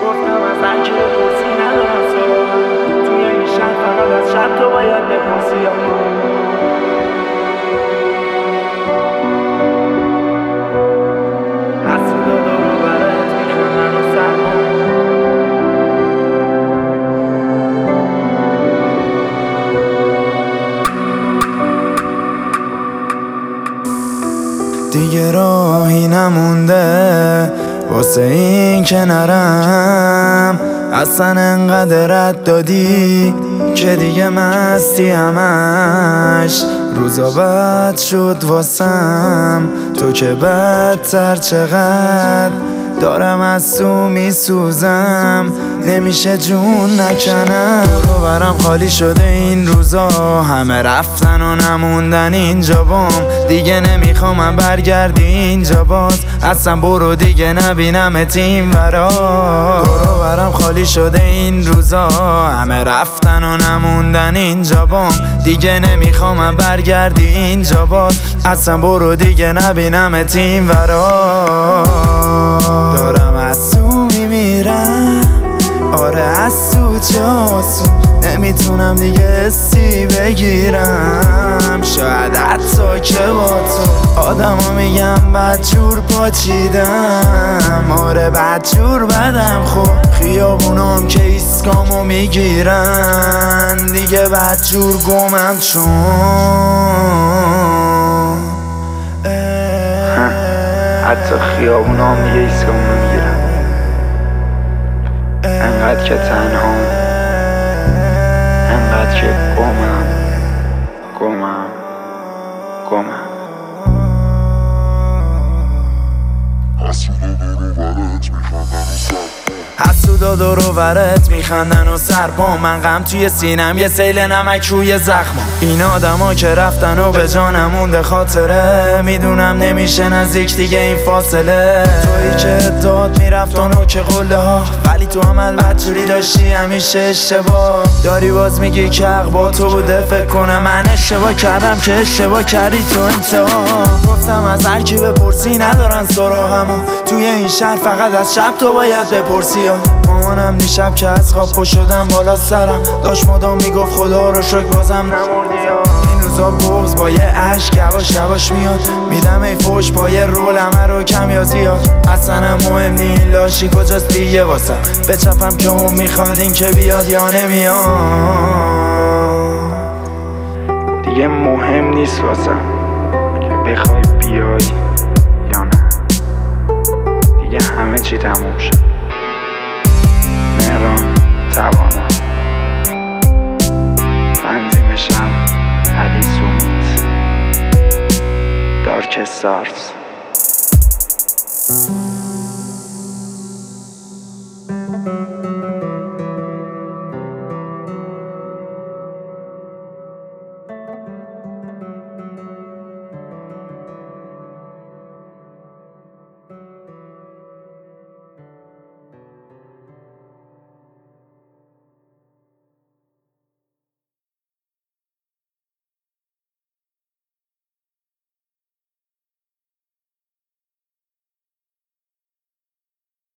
گفتم از هر کی بپرسی ندارم سراغم، توی این شهر فقط از شب تو باید بپرسی. حسودا دور و برت میخندن و سرما، دیگه راهی نمونده واسه این که نرم، اصلا انقدر رد دادی که دیگه مستی همش. روزا بد شد واسم تو که بدتر، چقدر دارم از تو میسوزم، نمیشه جون نکنم. رو برم خالی شده این روزا، همه رفتن و نموندن اینجا بام، دیگه نمیخوام من برگردی اینجا باز، اصلا برو دیگه نبینمت این ورا. رو برم خالی شده این روزا، همه رفتن و نموندن اینجا بام، دیگه نمیخوام من برگردی اینجا باز، اصلا برو دیگه نبینمت این ورا. دارم از تو میمیرم، آره از تو جاسو، نمیتونم دیگه حسی بگیرم، شاید حتی که با تو آدما میگم بدجور پاچیدم، آره بدجور بدم. خب خیابونام که ایسکامو میگیرن، دیگه بدجور گمم چون حتی خیابونام دیگه ایسکامو میگیرن، انقدر که تنهام، انقدر که گمم. حسودا دور و برت میخندن و سرپا، من غم توی سینم یه سیل نمک روی زخما. این آدما که رفتن و به جانم مونده خاطره، میدونم نمیشه نزدیک دیگه این فاصله. تویی که داد میرفتن و که قله ها، ولی تو عمل بدجوری داشتی همیشه اشتباه. داری باز میگی که حق با تو بوده، فکر کنم من اشتباه کردم که اشتباه کردی تو انتها. گفتم از هر کی بپرسی ندارن سراغمو، توی این شهر فقط از شب تو باید بپرسی. مامانم دیشب که از خواب پا شدم بالا سرم، داشت مدام میگفت خدا رو شکر بازم نمردی. این روزا بغض با یه عشق یواش یواش میاد، میدم ای فوش با یه رول همه رو کم یا زیاد، اصلا مهم نی لاشی کجاست دیگه واسم، بچپم که اون میخواد این که بیاد یا نمیاد، دیگه مهم نیست واسم که بخوای بیای یا نه، دیگه همه چی تموم شد. مهران توانا، تنظیم شب علی سومیت، دارک استارز.